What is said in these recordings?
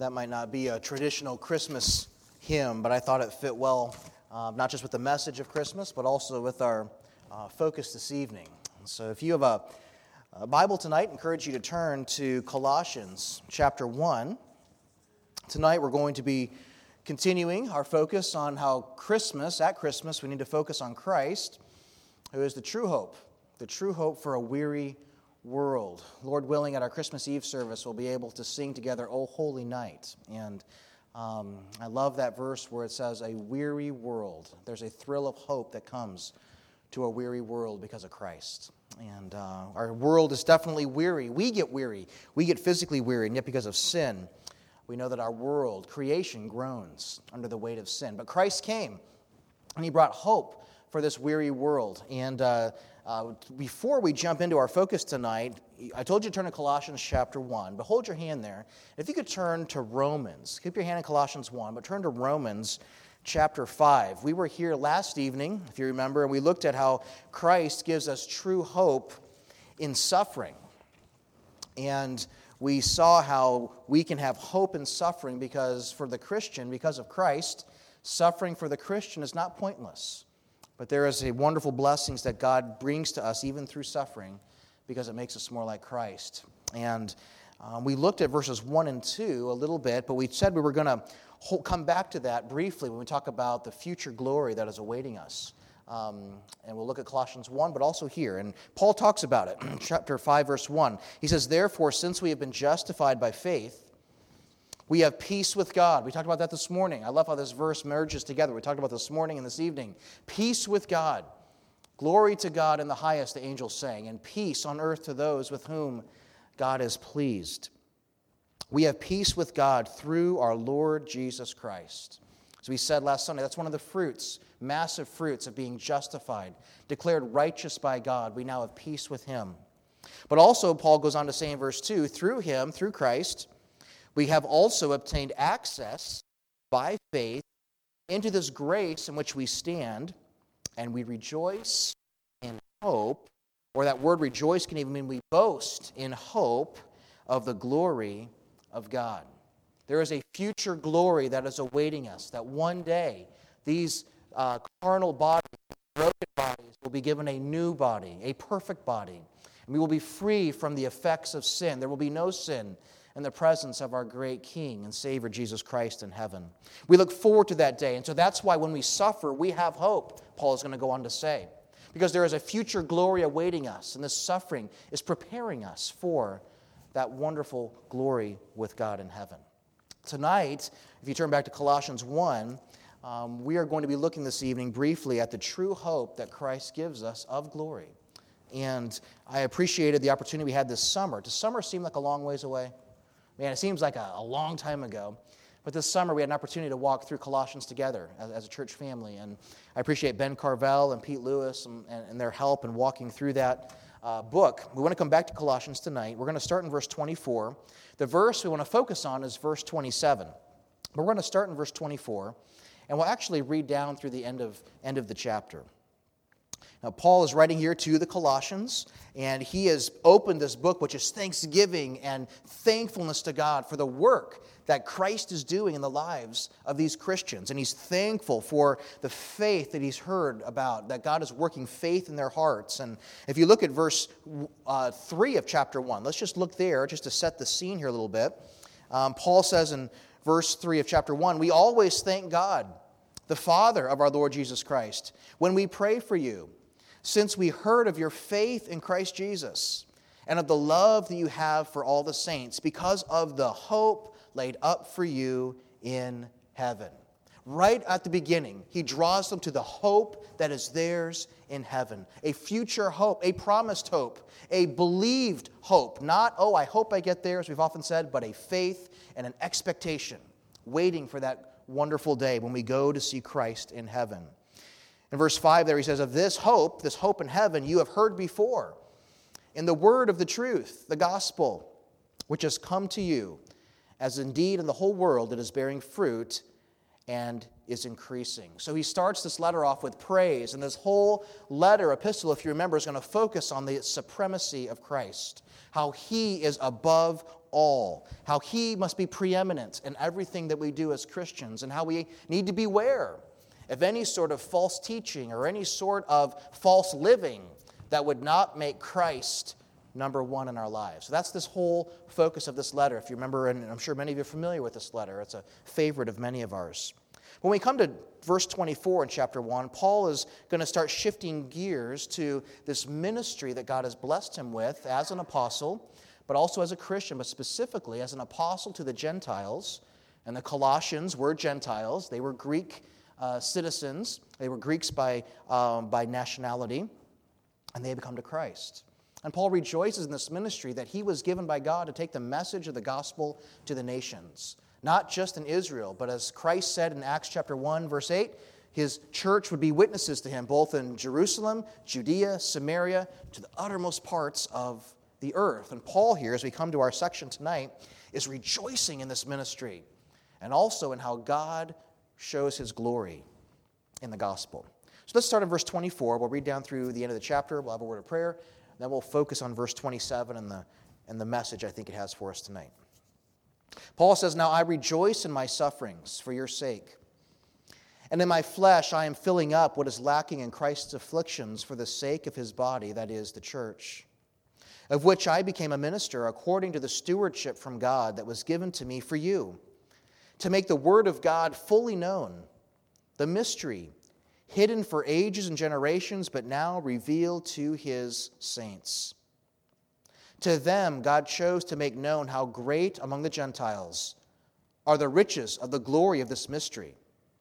That might not be a traditional Christmas hymn, but I thought it fit well, not just with the message of Christmas, but also with our focus this evening. So if you have a Bible tonight, I encourage you to turn to Colossians chapter 1. Tonight we're going to be continuing our focus on how at Christmas, we need to focus on Christ, who is the true hope for a weary world. Lord willing, at our Christmas Eve service, we'll be able to sing together, O Holy Night. And I love that verse where it says, a weary world. There's a thrill of hope that comes to a weary world because of Christ. And our world is definitely weary. We get weary. We get physically weary, and yet because of sin, we know that our world, creation, groans under the weight of sin. But Christ came, and He brought hope for this weary world. And before we jump into our focus tonight, I told you to turn to Colossians chapter 1, but hold your hand there. If you could turn to Romans, keep your hand in Colossians 1, but turn to Romans chapter 5. We were here last evening, if you remember, and we looked at how Christ gives us true hope in suffering. And we saw how we can have hope in suffering because for the Christian, because of Christ, suffering for the Christian is not pointless. But there is a wonderful blessings that God brings to us even through suffering because it makes us more like Christ. And we looked at verses 1 and 2 a little bit, but we said we were going to come back to that briefly when we talk about the future glory that is awaiting us. And we'll look at Colossians 1, but also here. And Paul talks about it in chapter 5, verse 1. He says, therefore, since we have been justified by faith, we have peace with God. We talked about that this morning. I love how this verse merges together. We talked about this morning and this evening. Peace with God. Glory to God in the highest, the angels sang, and peace on earth to those with whom God is pleased. We have peace with God through our Lord Jesus Christ. As we said last Sunday, that's one of the fruits, massive fruits of being justified, declared righteous by God. We now have peace with Him. But also, Paul goes on to say in verse 2, through Him, through Christ, we have also obtained access by faith into this grace in which we stand, and we rejoice in hope, or that word rejoice can even mean we boast in hope of the glory of God. There is a future glory that is awaiting us, that one day these carnal bodies, broken bodies, will be given a new body, a perfect body, and we will be free from the effects of sin. There will be no sin in the presence of our great King and Savior, Jesus Christ, in heaven. We look forward to that day, and so that's why when we suffer, we have hope, Paul is going to go on to say, because there is a future glory awaiting us, and this suffering is preparing us for that wonderful glory with God in heaven. Tonight, if you turn back to Colossians 1, we are going to be looking this evening briefly at the true hope that Christ gives us of glory. And I appreciated the opportunity we had this summer. Does summer seem like a long ways away? Man, it seems like a long time ago. But this summer, we had an opportunity to walk through Colossians together as a church family. And I appreciate Ben Carvel and Pete Lewis and their help in walking through that book. We want to come back to Colossians tonight. We're going to start in verse 24. The verse we want to focus on is verse 27. But we're going to start in verse 24, and we'll actually read down through the end of the chapter. Now, Paul is writing here to the Colossians, and he has opened this book, which is thanksgiving and thankfulness to God for the work that Christ is doing in the lives of these Christians. And he's thankful for the faith that he's heard about, that God is working faith in their hearts. And if you look at verse 3 of chapter 1, let's just look there just to set the scene here a little bit. Paul says in verse 3 of chapter 1, we always thank God, the Father of our Lord Jesus Christ, when we pray for you, since we heard of your faith in Christ Jesus and of the love that you have for all the saints because of the hope laid up for you in heaven. Right at the beginning, he draws them to the hope that is theirs in heaven. A future hope, a promised hope, a believed hope. Not, oh, I hope I get there, as we've often said, but a faith and an expectation, waiting for that wonderful day when we go to see Christ in heaven. In verse 5 there he says, of this hope in heaven, you have heard before in the word of the truth, the gospel, which has come to you, as indeed in the whole world it is bearing fruit and is increasing. So he starts this letter off with praise, and this whole letter, epistle, if you remember, is going to focus on the supremacy of Christ, how he is above all, how he must be preeminent in everything that we do as Christians, and how we need to beware of any sort of false teaching or any sort of false living that would not make Christ number one in our lives. So that's this whole focus of this letter. If you remember, and I'm sure many of you are familiar with this letter, it's a favorite of many of ours. When we come to verse 24 in chapter 1, Paul is going to start shifting gears to this ministry that God has blessed him with as an apostle, but also as a Christian, but specifically as an apostle to the Gentiles. And the Colossians were Gentiles. They were Greek citizens. They were Greeks by nationality, and they had come to Christ. And Paul rejoices in this ministry that he was given by God to take the message of the gospel to the nations. Not just in Israel, but as Christ said in Acts chapter 1, verse 8, his church would be witnesses to him both in Jerusalem, Judea, Samaria, to the uttermost parts of the earth. And Paul here, as we come to our section tonight, is rejoicing in this ministry and also in how God shows his glory in the gospel. So let's start in verse 24. We'll read down through the end of the chapter. We'll have a word of prayer. Then we'll focus on verse 27 and the message I think it has for us tonight. Paul says, "Now I rejoice in my sufferings for your sake. And in my flesh I am filling up what is lacking in Christ's afflictions for the sake of his body, that is, the church, of which I became a minister according to the stewardship from God that was given to me for you, to make the word of God fully known, the mystery, hidden for ages and generations, but now revealed to his saints. To them God chose to make known how great among the Gentiles are the riches of the glory of this mystery,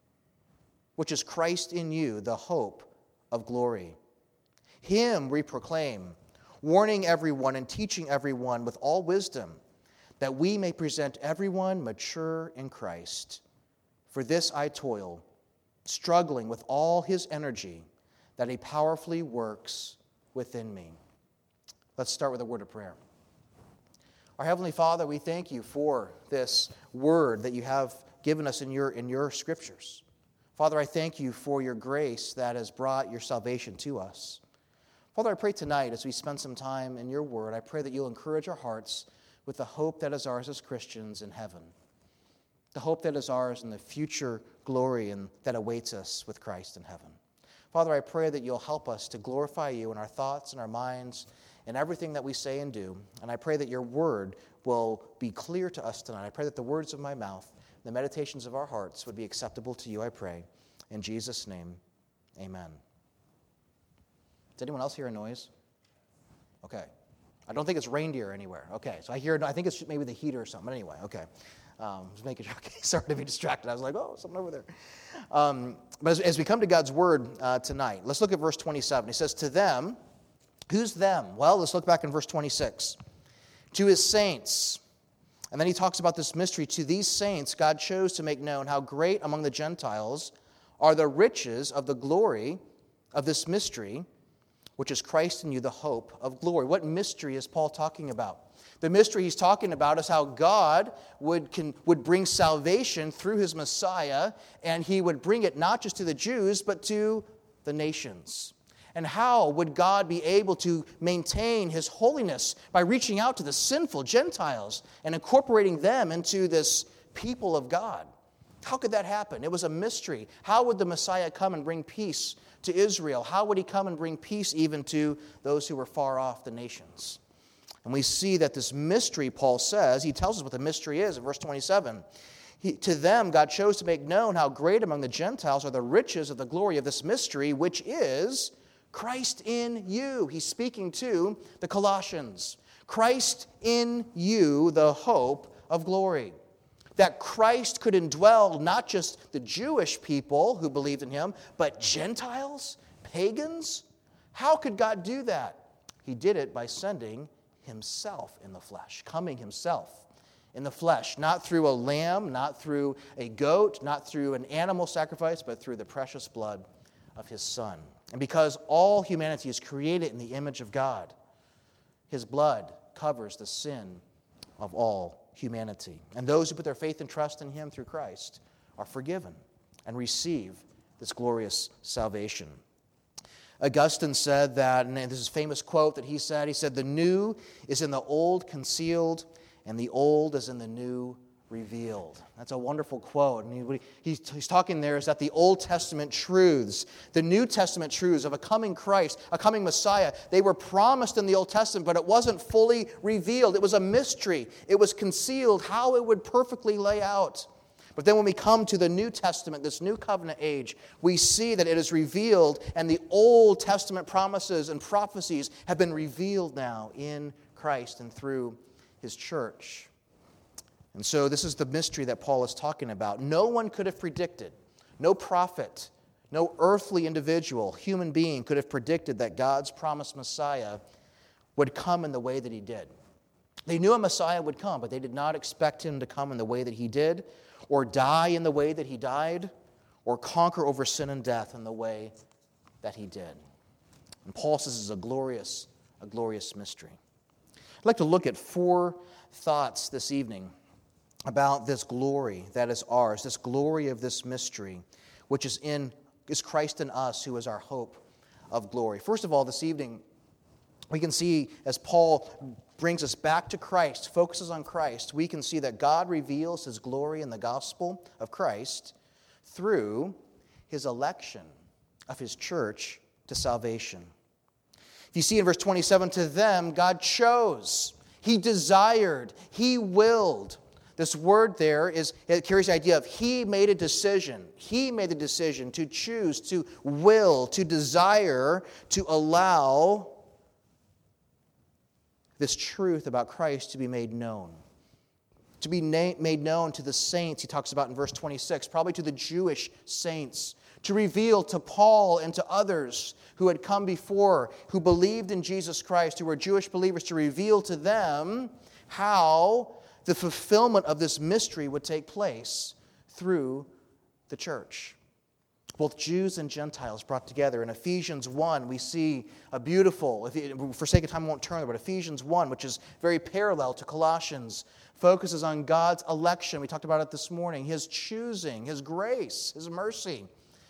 which is Christ in you, the hope of glory. Him we proclaim, warning everyone and teaching everyone with all wisdom, that we may present everyone mature in Christ. For this I toil, struggling with all his energy, that he powerfully works within me." Let's start with a word of prayer. Our Heavenly Father, we thank you for this word that you have given us in your scriptures. Father, I thank you for your grace that has brought your salvation to us. Father, I pray tonight as we spend some time in your word, I pray that you'll encourage our hearts with the hope that is ours as Christians in heaven, the hope that is ours in the future glory and that awaits us with Christ in heaven. Father, I pray that you'll help us to glorify you in our thoughts and our minds and everything that we say and do. And I pray that your word will be clear to us tonight. I pray that the words of my mouth, the meditations of our hearts would be acceptable to you, I pray. In Jesus' name, amen. Does anyone else hear a noise? Okay. I don't think it's reindeer anywhere. Okay, so I think it's maybe the heater or something. But anyway, okay. Just making sure. Okay, sorry to be distracted. I was like, oh, something over there. But as we come to God's word tonight, let's look at verse 27. He says, "To them," who's them? Well, let's look back in verse 26. "To his saints." And then he talks about this mystery. "To these saints God chose to make known how great among the Gentiles are the riches of the glory of this mystery, which is Christ in you, the hope of glory." What mystery is Paul talking about? The mystery he's talking about is how God would bring salvation through his Messiah, and he would bring it not just to the Jews, but to the nations. And how would God be able to maintain his holiness by reaching out to the sinful Gentiles and incorporating them into this people of God? How could that happen? It was a mystery. How would the Messiah come and bring peace to Israel? How would he come and bring peace even to those who were far off, the nations? And we see that this mystery, Paul says, he tells us what the mystery is in verse 27. "To them God chose to make known how great among the Gentiles are the riches of the glory of this mystery, which is Christ in you." He's speaking to the Colossians. Christ in you, the hope of glory. That Christ could indwell not just the Jewish people who believed in him, but Gentiles, pagans. How could God do that? He did it by sending himself in the flesh, coming himself in the flesh, not through a lamb, not through a goat, not through an animal sacrifice, but through the precious blood of his Son. And because all humanity is created in the image of God, his blood covers the sin of all humanity. And those who put their faith and trust in him through Christ are forgiven and receive this glorious salvation. Augustine said that, and this is a famous quote that he said, "The new is in the old concealed, and the old is in the new revealed. That's a wonderful quote. And what he's talking there is that the Old Testament truths, the New Testament truths of a coming Christ, a coming Messiah, they were promised in the Old Testament, but it wasn't fully revealed. It was a mystery. It was concealed how it would perfectly lay out. But then when we come to the New Testament, this new covenant age, we see that it is revealed, and the Old Testament promises and prophecies have been revealed now in Christ and through His church. And so this is the mystery that Paul is talking about. No one could have predicted, no prophet, no earthly individual, human being could have predicted that God's promised Messiah would come in the way that He did. They knew a Messiah would come, but they did not expect Him to come in the way that He did, or die in the way that He died, or conquer over sin and death in the way that He did. And Paul says this is a glorious mystery. I'd like to look at 4 thoughts this evening about this glory that is ours, this glory of this mystery, which is Christ in us, who is our hope of glory. First of all, this evening, we can see as Paul brings us back to Christ, focuses on Christ, we can see that God reveals His glory in the gospel of Christ through His election of His church to salvation. If you see in verse 27, to them God chose, He desired, He willed. This word there it carries the idea of He made a decision. He made the decision to choose, to will, to desire, to allow this truth about Christ to be made known. To be made known to the saints, he talks about in verse 26, probably to the Jewish saints. To reveal to Paul and to others who had come before, who believed in Jesus Christ, who were Jewish believers, to reveal to them how the fulfillment of this mystery would take place through the church. Both Jews and Gentiles brought together. In Ephesians 1, we see a beautiful, for sake of time I won't turn there, but Ephesians 1, which is very parallel to Colossians, focuses on God's election. We talked about it this morning. His choosing, His grace, His mercy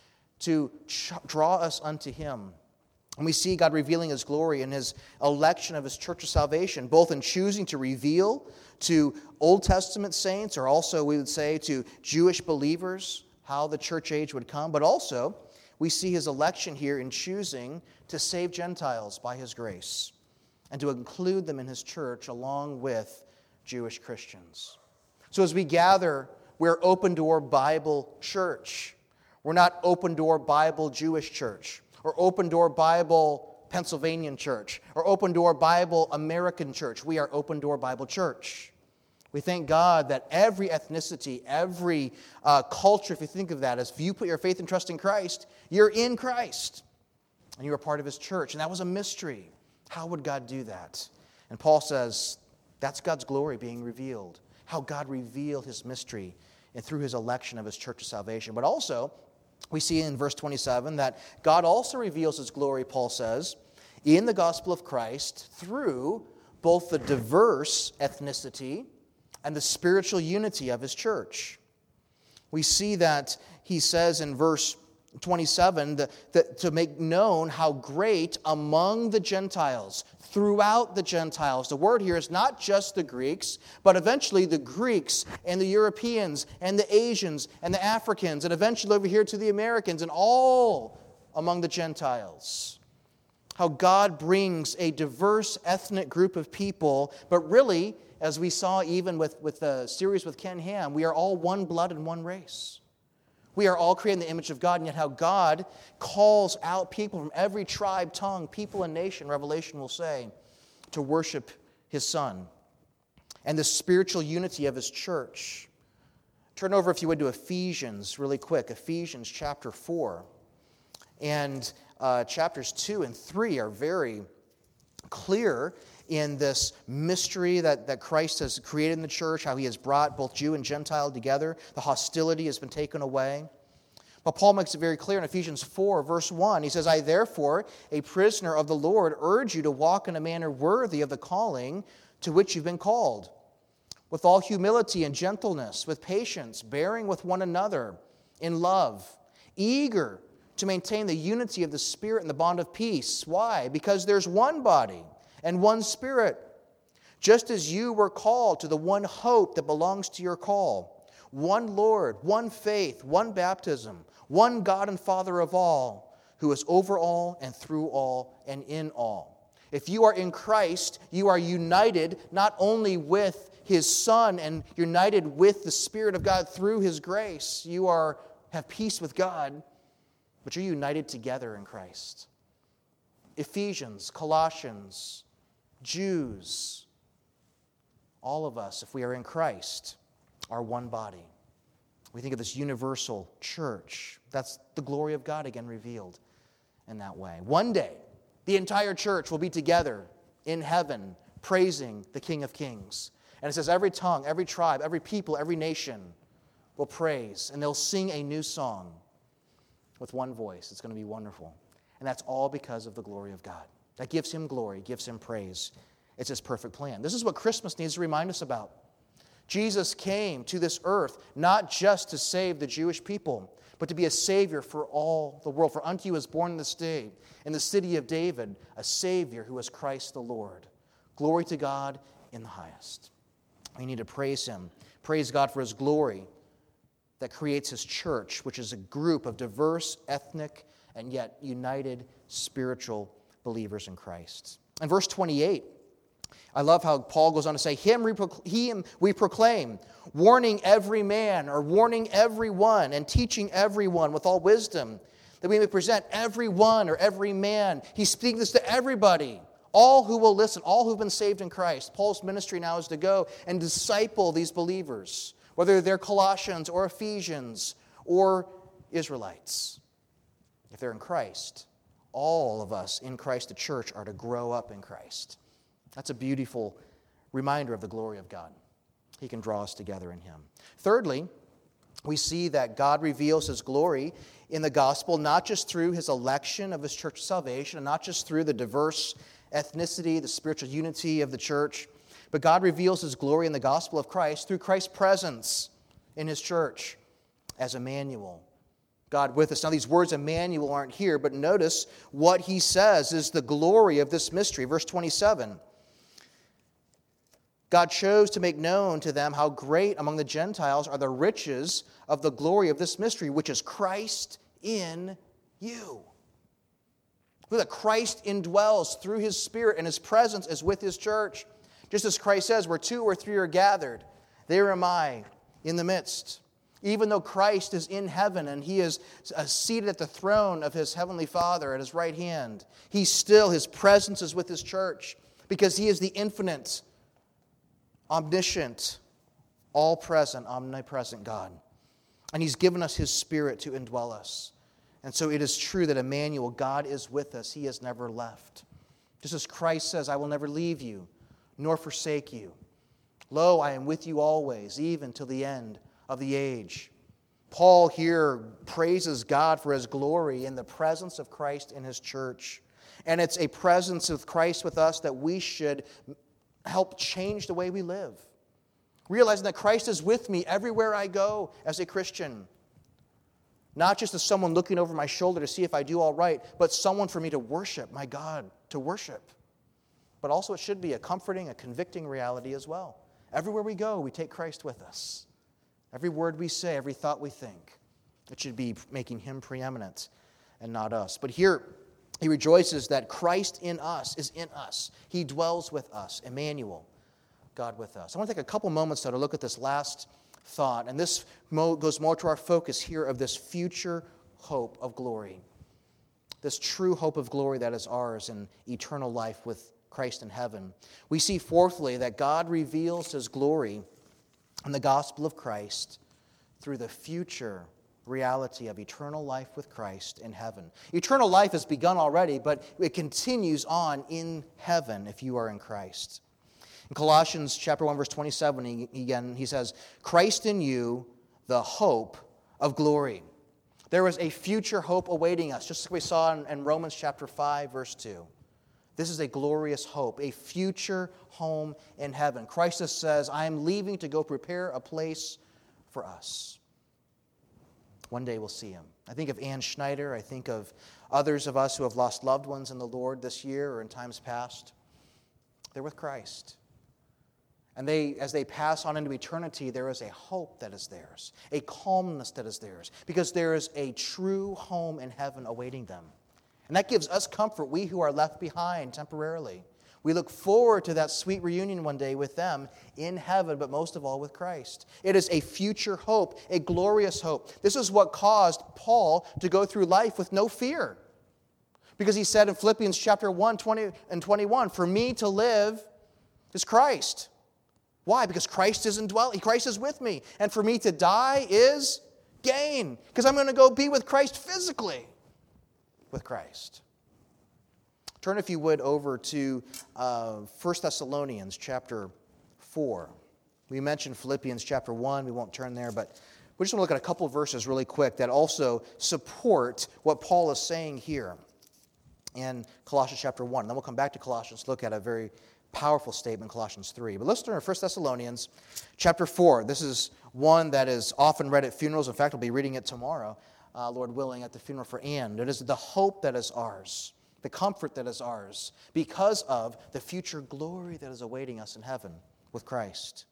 to draw us unto Him. And we see God revealing His glory in His election of His church of salvation, both in choosing to reveal to Old Testament saints, or also we would say to Jewish believers, how the church age would come, but also we see His election here in choosing to save Gentiles by His grace and to include them in His church along with Jewish Christians. So as we gather, we're Open Door Bible Church. We're not Open Door Bible Jewish Church, or Open Door Bible Pennsylvanian Church, or Open Door Bible American Church. We are Open Door Bible Church. We thank God that every ethnicity, every culture, if you think of that, as if you put your faith and trust in Christ, you're in Christ, and you're a part of His church. And that was a mystery. How would God do that? And Paul says that's God's glory being revealed, how God revealed His mystery and through His election of His church of salvation. But also, we see in verse 27 that God also reveals His glory, Paul says, in the gospel of Christ through both the diverse ethnicity and the spiritual unity of His church. We see that he says in verse 27 that to make known how great among the Gentiles, throughout the Gentiles. The word here is not just the Greeks, but eventually the Greeks and the Europeans and the Asians and the Africans, and eventually over here to the Americans, and all among the Gentiles. How God brings a diverse ethnic group of people, but really, as we saw even with the series with Ken Ham, we are all one blood and one race. We are all created in the image of God, and yet how God calls out people from every tribe, tongue, people, and nation, Revelation will say, to worship His Son. And the spiritual unity of His church. Turn over, if you would, to Ephesians really quick. Ephesians chapter 4. And chapters 2 and 3 are very clear in this mystery that Christ has created in the church, how He has brought both Jew and Gentile together. The hostility has been taken away. But Paul makes it very clear in Ephesians 4, verse 1. He says, I therefore, a prisoner of the Lord, urge you to walk in a manner worthy of the calling to which you've been called, with all humility and gentleness, with patience, bearing with one another in love, eager to maintain the unity of the Spirit and the bond of peace. Why? Because there's one body and one Spirit, Just as you were called to the one hope that belongs to your call. One Lord, one faith, one baptism, one God and Father of all, who is over all and through all and in all. If you are in Christ, you are united not only with His Son and united with the Spirit of God through His grace. You have peace with God, but you're united together in Christ. Ephesians, Colossians, Jews, all of us, if we are in Christ, are one body. We think of this universal church. That's the glory of God again revealed in that way. One day, the entire church will be together in heaven, praising the King of Kings. And it says every tongue, every tribe, every people, every nation will praise, and they'll sing a new song with one voice. It's going to be wonderful. And that's all because of the glory of God. That gives Him glory, gives Him praise. It's His perfect plan. This is what Christmas needs to remind us about. Jesus came to this earth not just to save the Jewish people, but to be a Savior for all the world. For unto you is born this day in the city of David a Savior who is Christ the Lord. Glory to God in the highest. We need to praise Him. Praise God for His glory that creates His church, which is a group of diverse, ethnic, and yet united spiritual believers in Christ. In verse 28, I love how Paul goes on to say, Him we proclaim, warning every man or warning everyone and teaching everyone with all wisdom, that we may present everyone or every man. He's speaking this to everybody, all who will listen, all who've been saved in Christ. Paul's ministry now is to go and disciple these believers, whether they're Colossians or Ephesians or Israelites. If they're in Christ, all of us in Christ, the church, are to grow up in Christ. That's a beautiful reminder of the glory of God. He can draw us together in Him. Thirdly, we see that God reveals His glory in the gospel, not just through His election of His church of salvation, and not just through the diverse ethnicity, the spiritual unity of the church, but God reveals His glory in the gospel of Christ through Christ's presence in His church as Emmanuel, God with us. Now, these words Emmanuel aren't here, but notice what He says is the glory of this mystery. Verse 27. God chose to make known to them how great among the Gentiles are the riches of the glory of this mystery, which is Christ in you. That Christ indwells through His Spirit, and His presence is with His church. Just as Christ says, where two or three are gathered, there am I in the midst. Even though Christ is in heaven and He is seated at the throne of His heavenly Father at His right hand, His presence is with His church because He is the infinite, omniscient, all-present, omnipresent God. And He's given us His Spirit to indwell us. And so it is true that Emmanuel, God is with us. He has never left. Just as Christ says, I will never leave you, nor forsake you. Lo, I am with you always, even till the end of the age. Paul here praises God for His glory in the presence of Christ in His church. And it's a presence of Christ with us that we should help change the way we live. Realizing that Christ is with me everywhere I go as a Christian. Not just as someone looking over my shoulder to see if I do all right, but someone for me to worship, my God, to worship. But also it should be a comforting, a convicting reality as well. Everywhere we go, we take Christ with us. Every word we say, every thought we think, it should be making Him preeminent and not us. But here, he rejoices that Christ in us is in us. He dwells with us, Emmanuel, God with us. I want to take a couple moments, though, to look at this last thought. And this goes more to our focus here of this future hope of glory. This true hope of glory that is ours in eternal life with Christ in heaven. We see, fourthly, that God reveals His glory in the gospel of Christ through the future reality of eternal life with Christ in heaven. Eternal life has begun already, but it continues on in heaven if you are in Christ. In Colossians chapter 1, verse 27, he says, Christ in you, the hope of glory. There is a future hope awaiting us, just like we saw in Romans chapter 5, verse 2. This is a glorious hope, a future home in heaven. Christ says, I am leaving to go prepare a place for us. One day we'll see Him. I think of Ann Schneider. I think of others of us who have lost loved ones in the Lord this year or in times past. They're with Christ. And as they pass on into eternity, there is a hope that is theirs, a calmness that is theirs, because there is a true home in heaven awaiting them. And that gives us comfort, we who are left behind temporarily. We look forward to that sweet reunion one day with them in heaven, but most of all with Christ. It is a future hope, a glorious hope. This is what caused Paul to go through life with no fear. Because he said in Philippians chapter 1, 20 and 21, "For me to live is Christ." Why? Because Christ is indwelling. Christ is with me. And for me to die is gain. Because I'm going to go be with Christ physically. With Christ. Turn, if you would, over to 1 Thessalonians chapter 4. We mentioned Philippians chapter 1. We won't turn there, but we just want to look at a couple of verses really quick that also support what Paul is saying here in Colossians chapter 1. And then we'll come back to Colossians, look at a very powerful statement, Colossians 3. But let's turn to 1 Thessalonians chapter 4. This is one that is often read at funerals. In fact, we'll be reading it tomorrow, Lord willing, at the funeral for Anne. It is the hope that is ours, the comfort that is ours, because of the future glory that is awaiting us in heaven with Christ.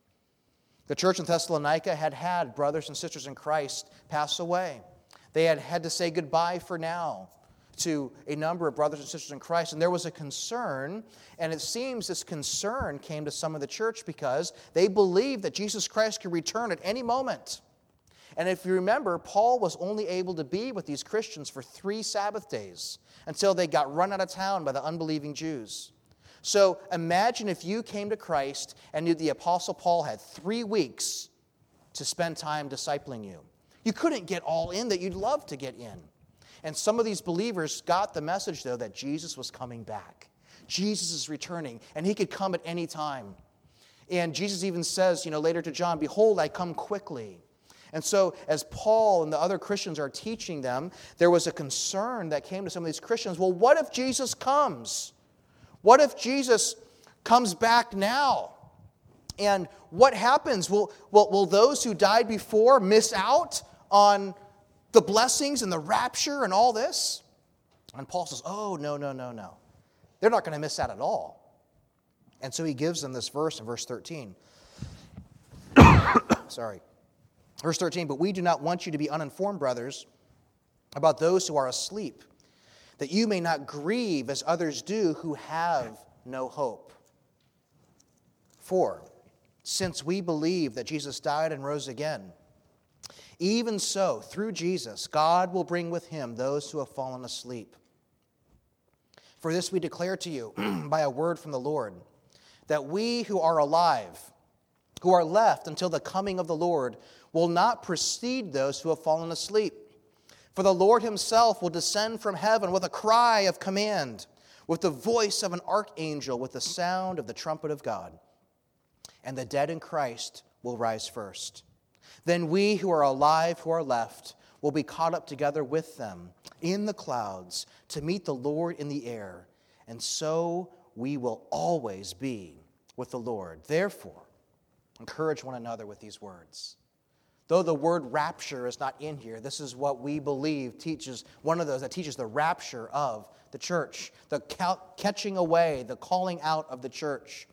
The church in Thessalonica had had brothers and sisters in Christ pass away. They had had to say goodbye for now to a number of brothers and sisters in Christ, and there was a concern, and it seems this concern came to some of the church because they believed that Jesus Christ could return at any moment. And if you remember, Paul was only able to be with these Christians for 3 Sabbath days until they got run out of town by the unbelieving Jews. So imagine if you came to Christ and knew the Apostle Paul had 3 weeks to spend time discipling you. You couldn't get all in that you'd love to get in. And some of these believers got the message, though, that Jesus was coming back. Jesus is returning, and he could come at any time. And Jesus even says, later to John, "Behold, I come quickly." And so as Paul and the other Christians are teaching them, there was a concern that came to some of these Christians. Well, what if Jesus comes? What if Jesus comes back now? And what happens? Will those who died before miss out on the blessings and the rapture and all this? And Paul says, oh, no. They're not going to miss out at all. And so he gives them this verse in verse 13. Sorry. Verse 13, "But we do not want you to be uninformed, brothers, about those who are asleep, that you may not grieve as others do who have no hope. For, since we believe that Jesus died and rose again, even so, through Jesus, God will bring with him those who have fallen asleep. For this we declare to you by a word from the Lord, that we who are alive, who are left until the coming of the Lord, will not precede those who have fallen asleep. For the Lord himself will descend from heaven with a cry of command, with the voice of an archangel, with the sound of the trumpet of God. And the dead in Christ will rise first. Then we who are alive, who are left, will be caught up together with them in the clouds to meet the Lord in the air. And so we will always be with the Lord. Therefore, encourage one another with these words. Though the word rapture is not in here, this is what we believe teaches, one of those that teaches the rapture of the church, the catching away, the calling out of the church.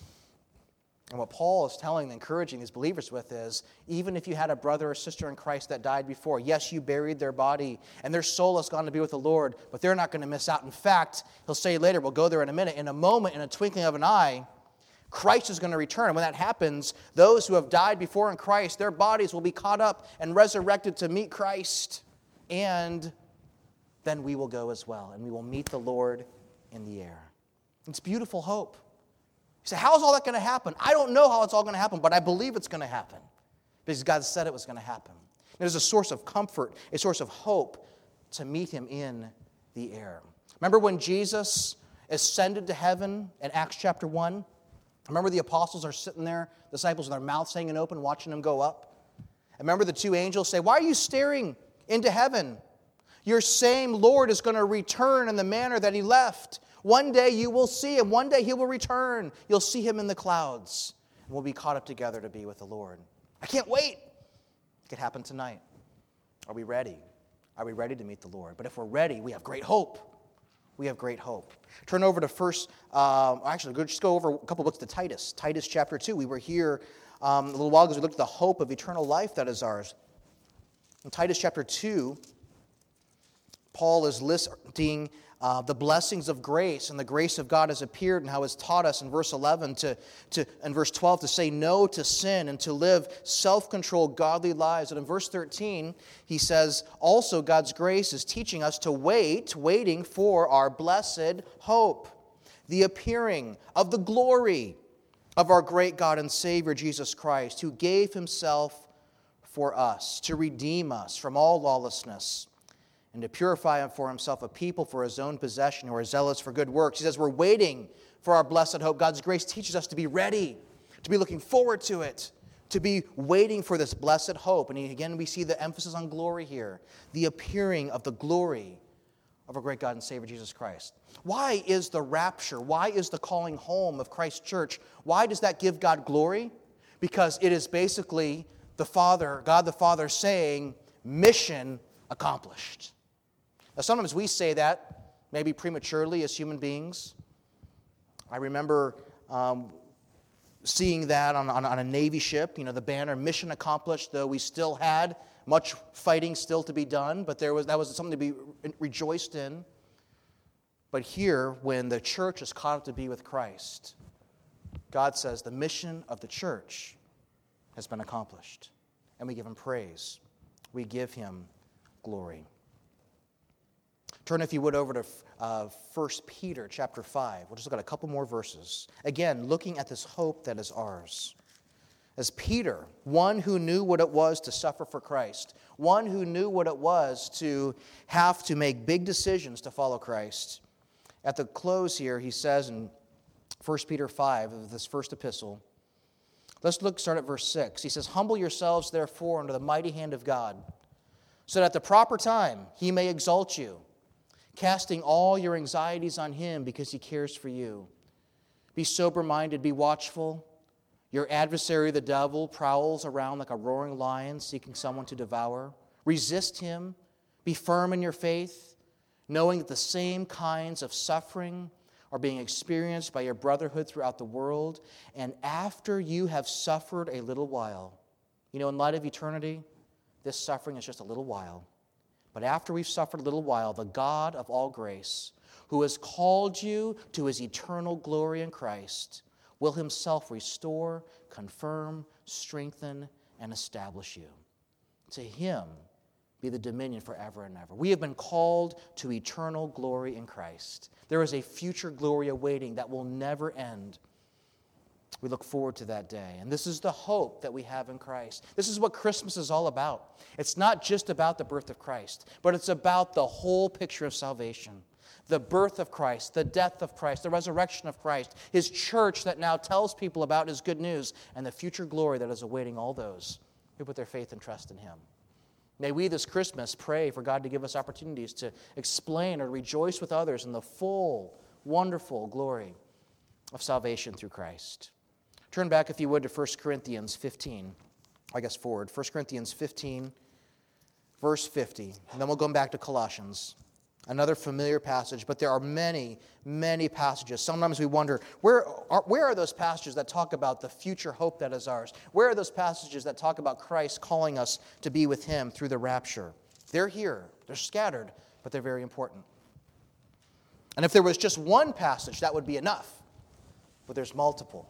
And what Paul is telling and encouraging these believers with is, even if you had a brother or sister in Christ that died before, yes, you buried their body, and their soul has gone to be with the Lord, but they're not going to miss out. In fact, he'll say later, we'll go there in a minute, in a moment, in a twinkling of an eye, Christ is going to return. And when that happens, those who have died before in Christ, their bodies will be caught up and resurrected to meet Christ. And then we will go as well, and we will meet the Lord in the air. It's beautiful hope. You say, how is all that going to happen? I don't know how it's all going to happen, but I believe it's going to happen because God said it was going to happen. There's a source of comfort, a source of hope to meet him in the air. Remember when Jesus ascended to heaven in Acts chapter 1? Remember the apostles are sitting there, disciples with their mouths hanging open, watching him go up? And remember the 2 angels say, why are you staring into heaven? Your same Lord is going to return in the manner that he left. One day you will see him. One day he will return. You'll see him in the clouds. And we'll be caught up together to be with the Lord. I can't wait. It could happen tonight. Are we ready? Are we ready to meet the Lord? But if we're ready, we have great hope. we have great hope. Turn over to just go over a couple books to Titus. Titus chapter 2. We were here a little while ago as we looked at the hope of eternal life that is ours. In Titus chapter 2, Paul is listing the blessings of grace, and the grace of God has appeared and how it's taught us in verse 11 and verse 12 to say no to sin and to live self-controlled, godly lives. And in verse 13, he says, also God's grace is teaching us to waiting for our blessed hope, the appearing of the glory of our great God and Savior, Jesus Christ, who gave himself for us to redeem us from all lawlessness and to purify for himself a people for his own possession who are zealous for good works. He says we're waiting for our blessed hope. God's grace teaches us to be ready, to be looking forward to it, to be waiting for this blessed hope. And again, we see the emphasis on glory here, the appearing of the glory of our great God and Savior, Jesus Christ. Why is the rapture, why is the calling home of Christ's church, why does that give God glory? Because it is basically God the Father saying, mission accomplished. Now, sometimes we say that, maybe prematurely as human beings. I remember seeing that on a Navy ship, the banner, mission accomplished, though we still had much fighting still to be done, but that was something to be rejoiced in. But here, when the church is caught up to be with Christ, God says the mission of the church has been accomplished. And we give him praise. We give him glory. Turn, if you would, over to 1 Peter chapter 5. We'll just look at a couple more verses. Again, looking at this hope that is ours. As Peter, one who knew what it was to suffer for Christ, one who knew what it was to have to make big decisions to follow Christ. At the close here, he says in 1 Peter 5, of this first epistle, start at verse 6. He says, humble yourselves, therefore, under the mighty hand of God, so that at the proper time he may exalt you, casting all your anxieties on him because he cares for you. Be sober-minded, be watchful. Your adversary, the devil, prowls around like a roaring lion seeking someone to devour. Resist him. Be firm in your faith, knowing that the same kinds of suffering are being experienced by your brotherhood throughout the world. And after you have suffered a little while, in light of eternity, this suffering is just a little while. But after we've suffered a little while, the God of all grace, who has called you to his eternal glory in Christ, will himself restore, confirm, strengthen, and establish you. To him be the dominion forever and ever. We have been called to eternal glory in Christ. There is a future glory awaiting that will never end. We look forward to that day. And this is the hope that we have in Christ. This is what Christmas is all about. It's not just about the birth of Christ, but it's about the whole picture of salvation. The birth of Christ, the death of Christ, the resurrection of Christ, his church that now tells people about his good news, and the future glory that is awaiting all those who put their faith and trust in him. May we this Christmas pray for God to give us opportunities to explain or rejoice with others in the full, wonderful glory of salvation through Christ. Turn back, if you would, to 1 Corinthians 15. 1 Corinthians 15, verse 50. And then we'll go back to Colossians. Another familiar passage, but there are many, many passages. Sometimes we wonder, where are those passages that talk about the future hope that is ours? Where are those passages that talk about Christ calling us to be with him through the rapture? They're here. They're scattered, but they're very important. And if there was just one passage, that would be enough. But there's multiple.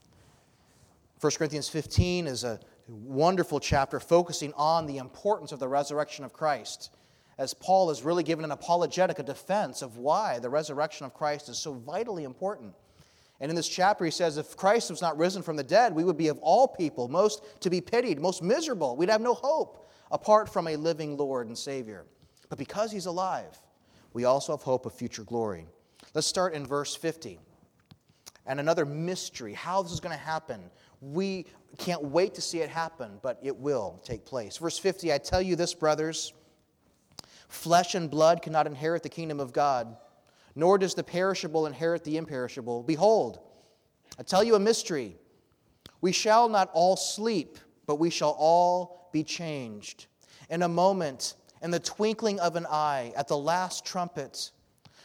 1 Corinthians 15 is a wonderful chapter focusing on the importance of the resurrection of Christ, as Paul has really given an apologetic, a defense of why the resurrection of Christ is so vitally important. And in this chapter he says, if Christ was not risen from the dead, we would be of all people most to be pitied, most miserable. We'd have no hope apart from a living Lord and Savior. But because he's alive, we also have hope of future glory. Let's start in verse 50. And another mystery, how this is going to happen. We can't wait to see it happen, but it will take place. Verse 50, I tell you this, brothers, flesh and blood cannot inherit the kingdom of God, nor does the perishable inherit the imperishable. Behold, I tell you a mystery. We shall not all sleep, but we shall all be changed. In a moment, in the twinkling of an eye, at the last trumpet.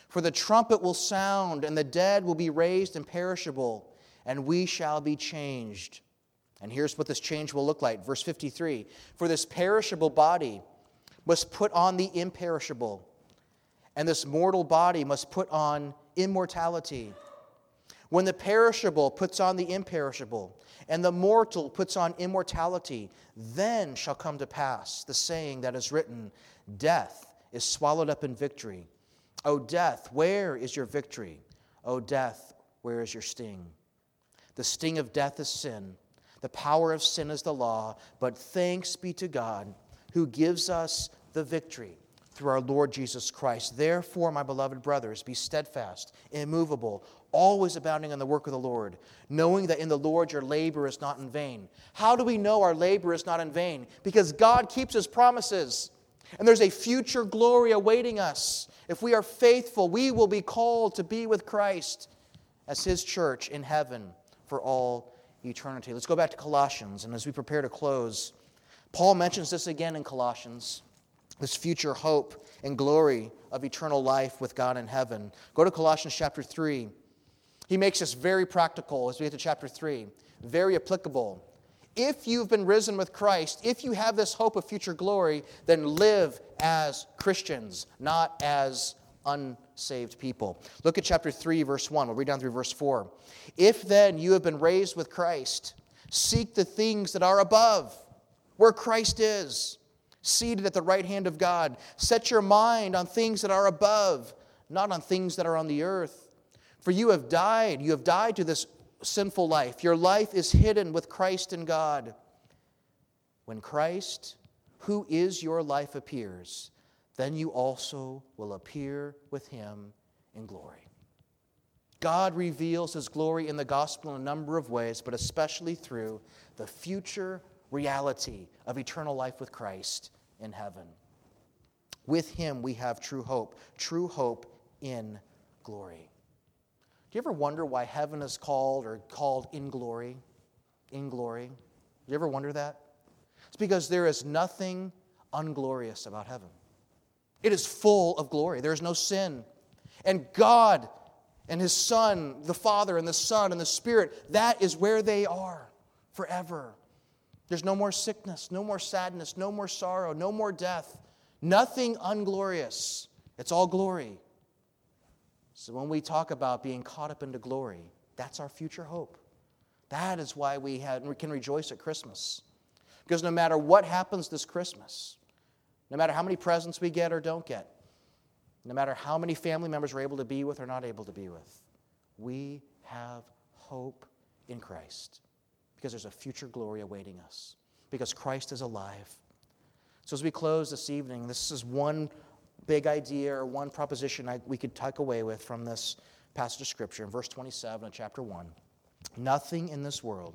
For the trumpet will sound, and the dead will be raised imperishable, and we shall be changed. And here's what this change will look like. Verse 53, for this perishable body must put on the imperishable, and this mortal body must put on immortality. When the perishable puts on the imperishable, and the mortal puts on immortality, then shall come to pass the saying that is written, death is swallowed up in victory. O death, where is your victory? O death, where is your sting? The sting of death is sin. The power of sin is the law. But thanks be to God who gives us the victory through our Lord Jesus Christ. Therefore, my beloved brothers, be steadfast, immovable, always abounding in the work of the Lord, knowing that in the Lord your labor is not in vain. How do we know our labor is not in vain? Because God keeps His promises. And there's a future glory awaiting us. If we are faithful, we will be called to be with Christ as His church in heaven for all eternity. Let's go back to Colossians, and as we prepare to close, Paul mentions this again in Colossians, this future hope and glory of eternal life with God in heaven. Go to Colossians chapter 3. He makes this very practical as we get to chapter 3, very applicable. If you've been risen with Christ, if you have this hope of future glory, then live as Christians, not as unsaved people. Look at chapter 3, verse 1. We'll read down through verse 4. If then you have been raised with Christ, seek the things that are above, where Christ is, seated at the right hand of God. Set your mind on things that are above, not on things that are on the earth. For you have died. You have died to this sinful life. Your life is hidden with Christ in God. When Christ, who is your life, appears, then you also will appear with Him in glory. God reveals His glory in the gospel in a number of ways, but especially through the future reality of eternal life with Christ in heaven. With Him we have true hope in glory. Do you ever wonder why heaven is called in glory? In glory. Do you ever wonder that? It's because there is nothing unglorious about heaven. It is full of glory. There is no sin. And God and His Son, the Father and the Son and the Spirit, that is where they are forever. There's no more sickness, no more sadness, no more sorrow, no more death. Nothing unglorious. It's all glory. So when we talk about being caught up into glory, that's our future hope. That is why we can rejoice at Christmas. Because no matter what happens this Christmas, no matter how many presents we get or don't get, no matter how many family members we're able to be with or not able to be with, we have hope in Christ. Because there's a future glory awaiting us. Because Christ is alive. So as we close this evening, this is one big idea or one proposition we could take away with from this passage of Scripture in verse 27 of chapter 1. Nothing in this world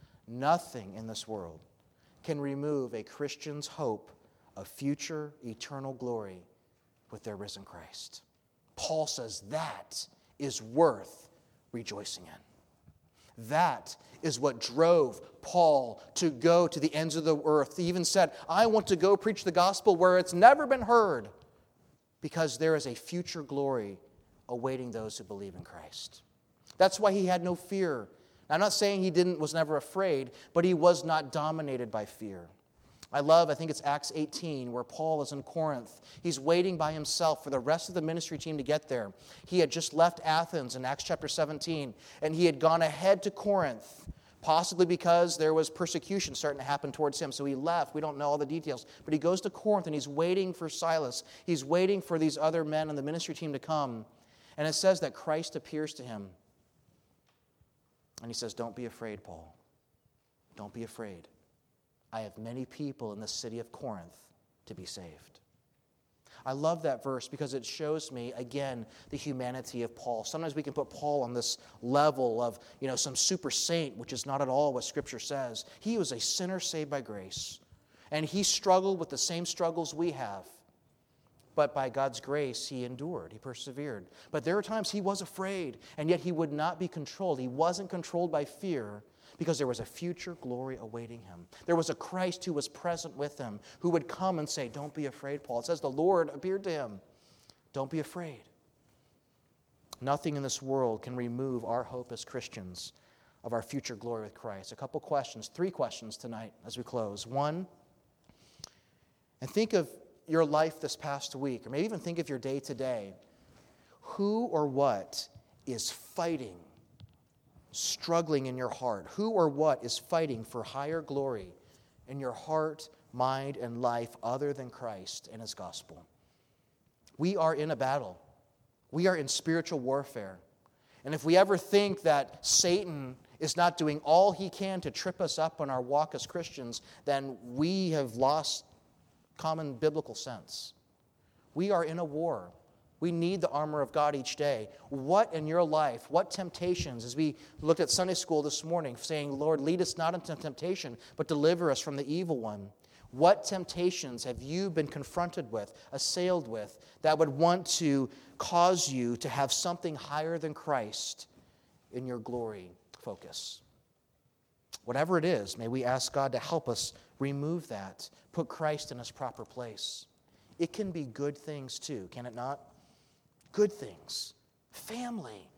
can remove a Christian's hope of future eternal glory with their risen Christ. Paul says that is worth rejoicing in. That is what drove Paul to go to the ends of the earth. He even said, I want to go preach the gospel where it's never been heard, because there is a future glory awaiting those who believe in Christ. That's why he had no fear. I'm not saying he was never afraid, but he was not dominated by fear. I think it's Acts 18, where Paul is in Corinth. He's waiting by himself for the rest of the ministry team to get there. He had just left Athens in Acts chapter 17, and he had gone ahead to Corinth, possibly because there was persecution starting to happen towards him. So he left. We don't know all the details. But he goes to Corinth, and he's waiting for Silas. He's waiting for these other men on the ministry team to come. And it says that Christ appears to him. And he says, don't be afraid, Paul. Don't be afraid. I have many people in the city of Corinth to be saved. I love that verse because it shows me, again, the humanity of Paul. Sometimes we can put Paul on this level of, some super saint, which is not at all what Scripture says. He was a sinner saved by grace. And he struggled with the same struggles we have. But by God's grace, he endured. He persevered. But there are times he was afraid, and yet he would not be controlled. He wasn't controlled by fear, because there was a future glory awaiting him. There was a Christ who was present with him, who would come and say, don't be afraid, Paul. It says the Lord appeared to him. Don't be afraid. Nothing in this world can remove our hope as Christians of our future glory with Christ. A couple questions, 3 questions tonight as we close. 1, and think of your life this past week, or maybe even think of your day today. Who or what is fighting, struggling in your heart? Who or what is fighting for higher glory in your heart, mind, and life other than Christ and His gospel? We are in a battle. We are in spiritual warfare. And if we ever think that Satan is not doing all he can to trip us up on our walk as Christians, then we have lost common biblical sense. We are in a war. We need the armor of God each day. What in your life, what temptations, as we looked at Sunday school this morning, saying, Lord, lead us not into temptation, but deliver us from the evil one. What temptations have you been confronted with, assailed with, that would want to cause you to have something higher than Christ in your glory focus? Whatever it is, may we ask God to help us remove that, put Christ in His proper place. It can be good things too, can it not? Good things. Family.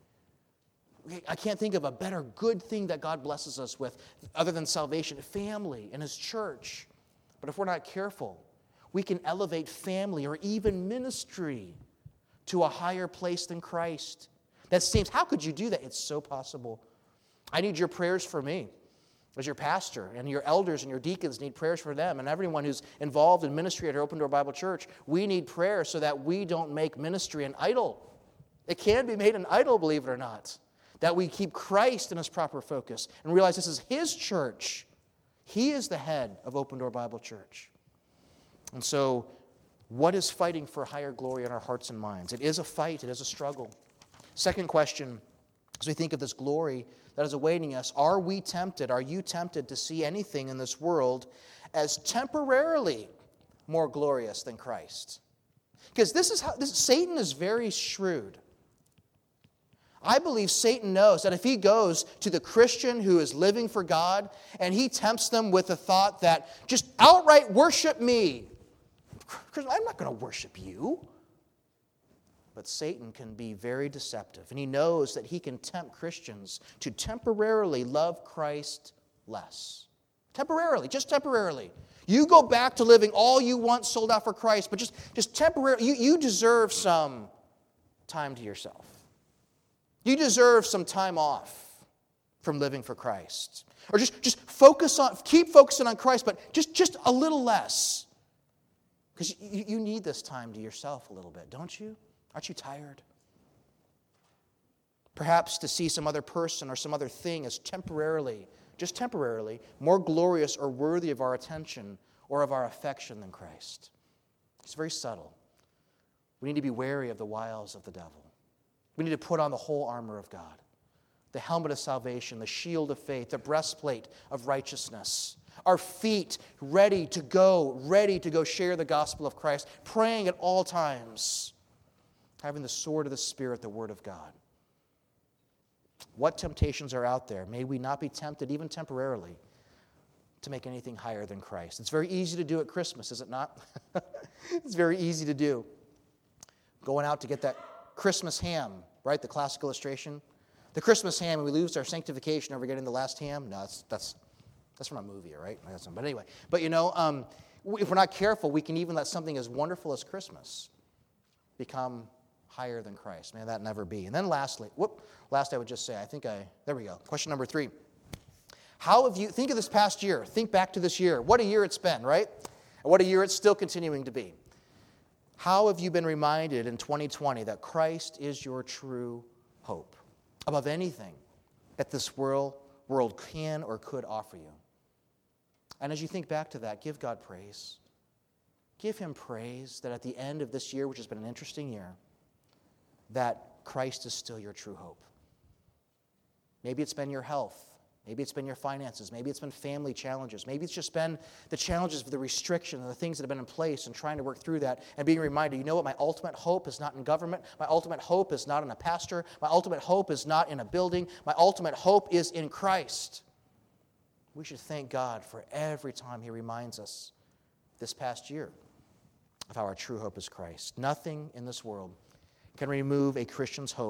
I can't think of a better good thing that God blesses us with other than salvation. Family and His church. But if we're not careful, we can elevate family or even ministry to a higher place than Christ. That seems, how could you do that? It's so possible. I need your prayers for me as your pastor, and your elders and your deacons need prayers for them, and everyone who's involved in ministry at our Open Door Bible Church. We need prayer so that we don't make ministry an idol. It can be made an idol, believe it or not. That we keep Christ in His proper focus and realize this is His church. He is the head of Open Door Bible Church. And so, what is fighting for higher glory in our hearts and minds? It is a fight. It is a struggle. Second question, as we think of this glory that is awaiting us, are we tempted, are you tempted to see anything in this world as temporarily more glorious than Christ? Because Satan is very shrewd. I believe Satan knows that if he goes to the Christian who is living for God and he tempts them with the thought that just outright worship me. I'm not going to worship you. But Satan can be very deceptive, and he knows that he can tempt Christians to temporarily love Christ less. Temporarily, just temporarily. You go back to living all you want sold out for Christ, but just temporarily. You deserve some time to yourself. You deserve some time off from living for Christ. Or just keep focusing on Christ, but just a little less. Because you need this time to yourself a little bit, don't you? Aren't you tired? Perhaps to see some other person or some other thing as temporarily, just temporarily, more glorious or worthy of our attention or of our affection than Christ. It's very subtle. We need to be wary of the wiles of the devil. We need to put on the whole armor of God, the helmet of salvation, the shield of faith, the breastplate of righteousness, our feet ready to go share the gospel of Christ, praying at all times, having the sword of the Spirit, the Word of God. What temptations are out there? May we not be tempted, even temporarily, to make anything higher than Christ. It's very easy to do at Christmas, is it not? It's very easy to do. Going out to get that Christmas ham, right? The classic illustration. The Christmas ham, and we lose our sanctification over getting the last ham. No, that's from a movie, right? But anyway, if we're not careful, we can even let something as wonderful as Christmas become higher than Christ. May that never be. And then last I would just say, there we go. Question number 3. How have you, think of this past year. Think back to this year. What a year it's been, right? And what a year it's still continuing to be. How have you been reminded in 2020 that Christ is your true hope above anything that this world can or could offer you? And as you think back to that, give God praise. Give Him praise that at the end of this year, which has been an interesting year, that Christ is still your true hope. Maybe it's been your health. Maybe it's been your finances. Maybe it's been family challenges. Maybe it's just been the challenges of the restriction and the things that have been in place and trying to work through that and being reminded, you know what, my ultimate hope is not in government. My ultimate hope is not in a pastor. My ultimate hope is not in a building. My ultimate hope is in Christ. We should thank God for every time He reminds us this past year of how our true hope is Christ. Nothing in this world can remove a Christian's hope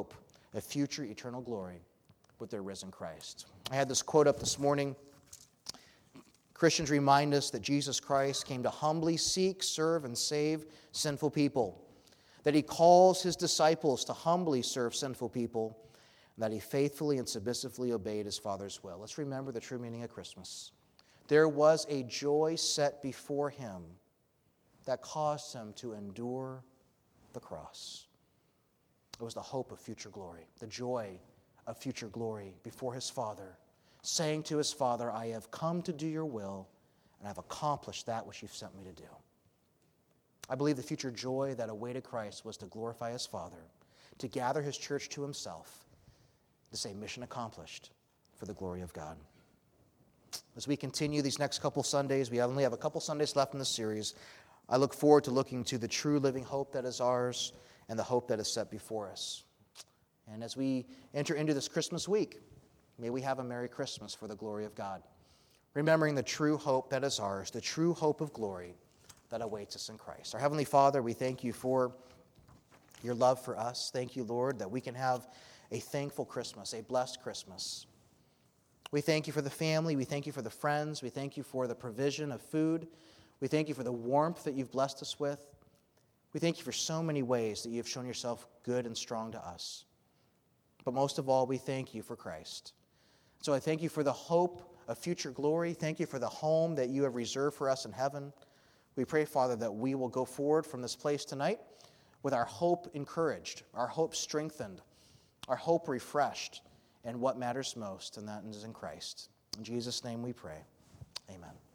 of future eternal glory with their risen Christ. I had this quote up this morning. Christians remind us that Jesus Christ came to humbly seek, serve, and save sinful people, that he calls his disciples to humbly serve sinful people, and that he faithfully and submissively obeyed his Father's will. Let's remember the true meaning of Christmas. There was a joy set before him that caused him to endure the cross. It was the hope of future glory, the joy of future glory before his Father, saying to his Father, I have come to do your will, and I have accomplished that which you've sent me to do. I believe the future joy that awaited Christ was to glorify his Father, to gather his church to himself, to say, mission accomplished for the glory of God. As we continue these next couple Sundays, we only have a couple Sundays left in the series. I look forward to looking to the true living hope that is ours and the hope that is set before us. And as we enter into this Christmas week, may we have a Merry Christmas for the glory of God, remembering the true hope that is ours, the true hope of glory that awaits us in Christ. Our Heavenly Father, we thank you for your love for us. Thank you, Lord, that we can have a thankful Christmas, a blessed Christmas. We thank you for the family. We thank you for the friends. We thank you for the provision of food. We thank you for the warmth that you've blessed us with. We thank you for so many ways that you have shown yourself good and strong to us. But most of all, we thank you for Christ. So I thank you for the hope of future glory. Thank you for the home that you have reserved for us in heaven. We pray, Father, that we will go forward from this place tonight with our hope encouraged, our hope strengthened, our hope refreshed, and what matters most, and that is in Christ. In Jesus' name we pray. Amen.